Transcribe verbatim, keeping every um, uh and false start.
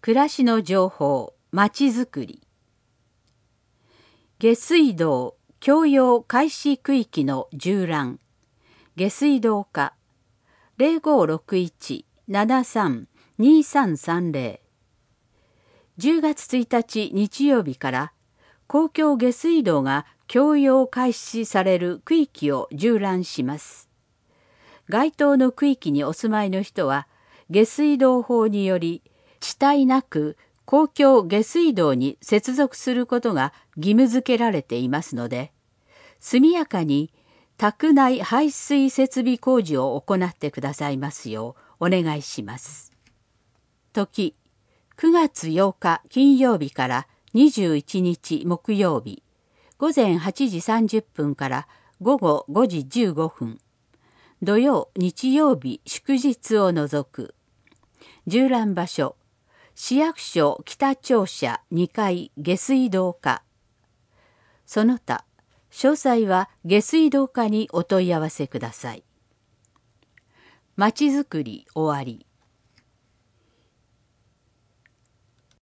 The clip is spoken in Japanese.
暮らしの情報、まちづくり。下水道共用開始区域の縦覧。下水道課 ゼロごろくいち ななさん にさんさんゼロ。じゅうがつついたち日曜日から公共下水道が共用開始される区域を縦覧します。該当の区域にお住まいの人は、下水道法により遅滞なく公共下水道に接続することが義務付けられていますので、速やかに宅内排水設備工事を行ってくださいますようお願いします。時、くがつようか金曜日からにじゅういちにち木曜日、午前はちじさんじゅっぷんから午後ごじじゅうごふん、土曜日曜日祝日を除く。縦覧場所、市役所北庁舎にかい下水道課。その他、詳細は下水道課にお問い合わせください。まちづくり終わり。